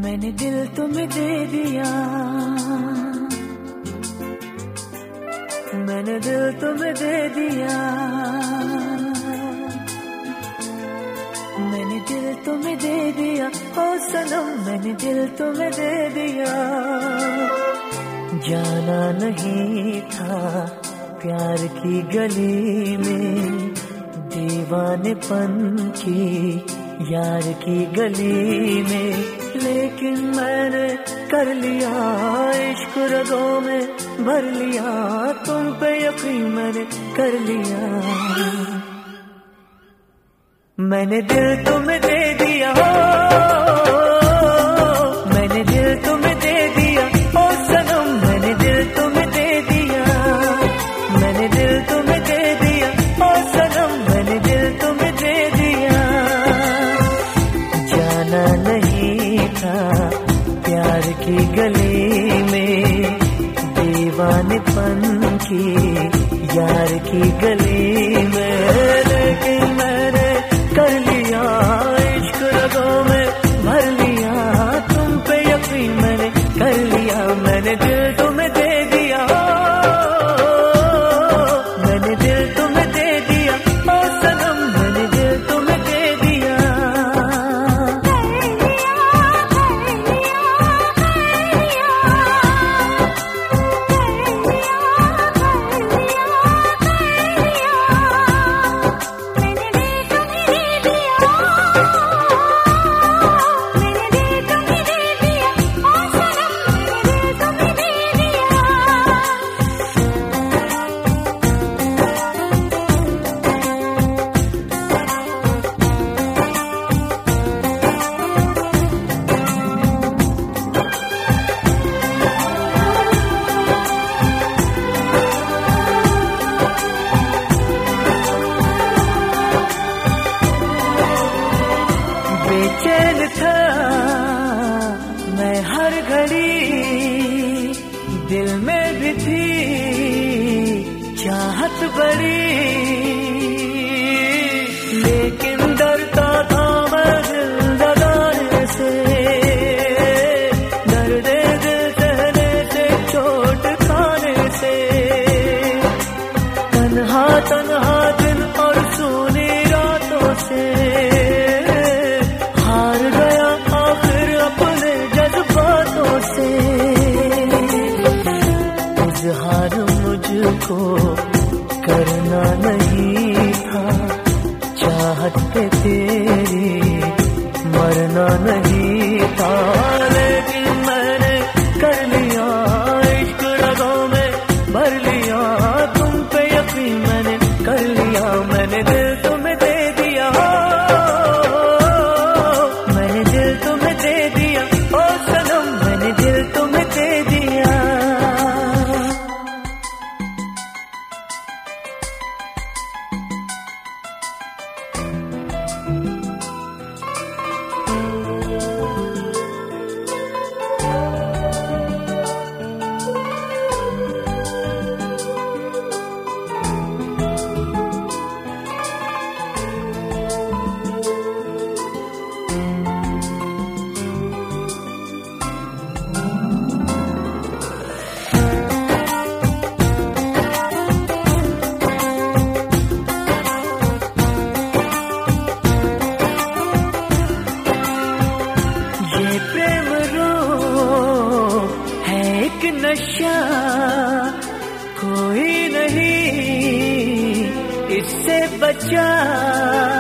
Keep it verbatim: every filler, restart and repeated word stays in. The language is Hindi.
मैंने दिल तुम्हें दे दिया, मैंने दिल तुम्हें दे दिया, मैंने दिल तुम्हें दे दिया, ओ सनम मैंने दिल तुम्हें दे दिया। जाना नहीं था प्यार की गली में, दीवानेपन की यार की गली में, लेकिन मैंने कर लिया इश्क रगों में भर लिया, तुम पे यकीन मैंने कर लिया। मैंने दिल तुम्हें दे दिया, मैंने दिल तुम्हें दे दिया, ओ सनम मैंने दिल तुम्हें दे दिया, मैंने दिल तुम्हें दे दिया, ओ सनम मैंने दिल तुम्हें दे दिया। जाना नहीं था प्यार की गली में, दीवानेपन की यार की गली में, लेकिन मैंने कर लिया इश्क रगों में भर लिया, तुम पे यकीन मैंने कर लिया। मैंने दिल तुम्हें दे दिया, मैंने दिल तुम्हें दे दिया, ओ सनम मैंने दिल तुम्हें दे दिया। बेचैन था मैं हर घड़ी, दिल में भी थी चाहत बड़ी, लेकिन डरता था मैं दिल लगाने से, दर्द दिल सहने से, चोट खाने से, तन्हा तन्हा दिन और सूनी रातों से हार गया आखिर अपने जज्बातों से। इजहार मुझको करना नहीं था, चाहत पे तेरी मरना नहीं था, लेकिन मैंने कर लिया इश्क रगों में भर लिया, तुम पे यकीन मैंने कर लिया। मैंने दिल तुम्हें दे दिया, मैंने दिल तुम्हें दे दिया, ओ सनम मैंने दिल तुम्हें दे दिया। प्रेम रो है एक नशा, कोई नहीं इससे बचा।